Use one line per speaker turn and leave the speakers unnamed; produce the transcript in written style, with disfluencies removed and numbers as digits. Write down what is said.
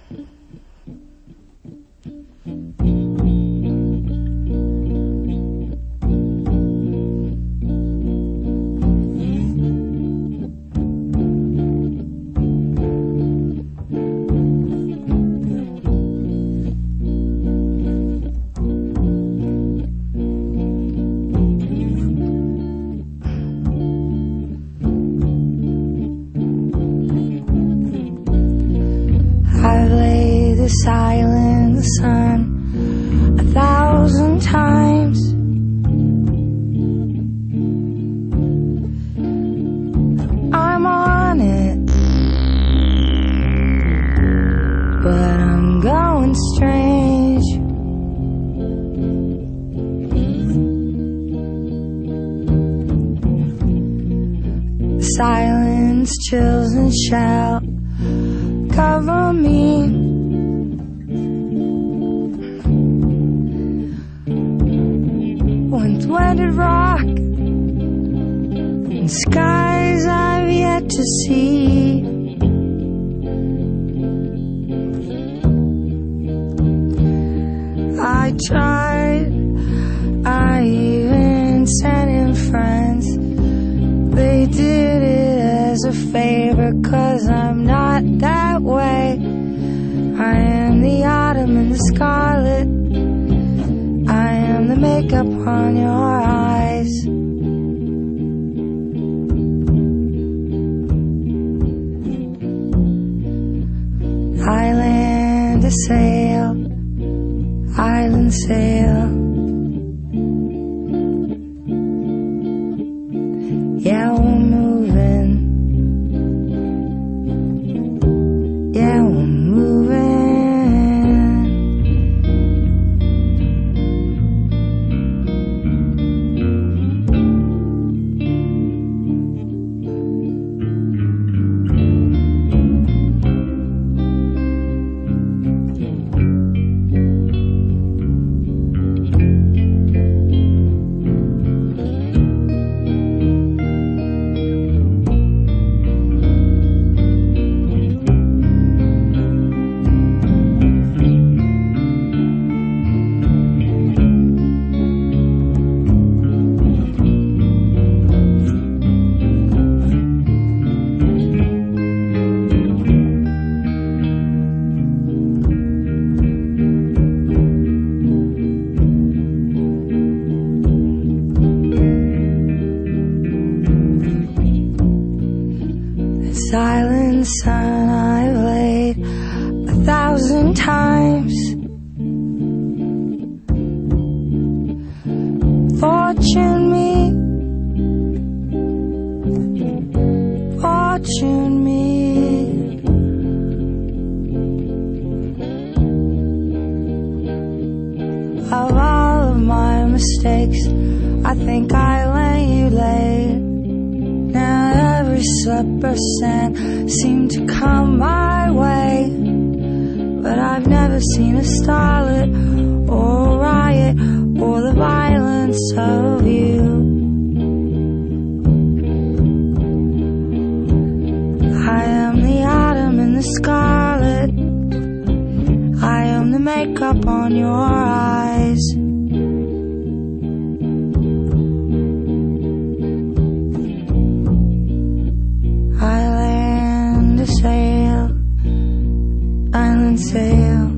I've laid this island in the sun 1,000 times. I'm on it, but I'm going strange. Silence, chills and shout cover me. Once wetted rock and skies I've yet to see. I tried, I even sent in friends. They did it as a favor, 'cause I'm not that way. I am the autumn and the scarlet. I am the makeup on your eyes. I land a sail, island sail. Yeah, we're moving. Yeah, we're moving. Silent sun I've laid 1,000 times. Fortune me, fortune me. Of all of my mistakes, I think I let you late. Now every slip or sand seemed to come my way, but I've never seen a starlet or a riot or the violence of you. I am the autumn and the scarlet. I am the makeup on your eyes. I land a sail, island sail.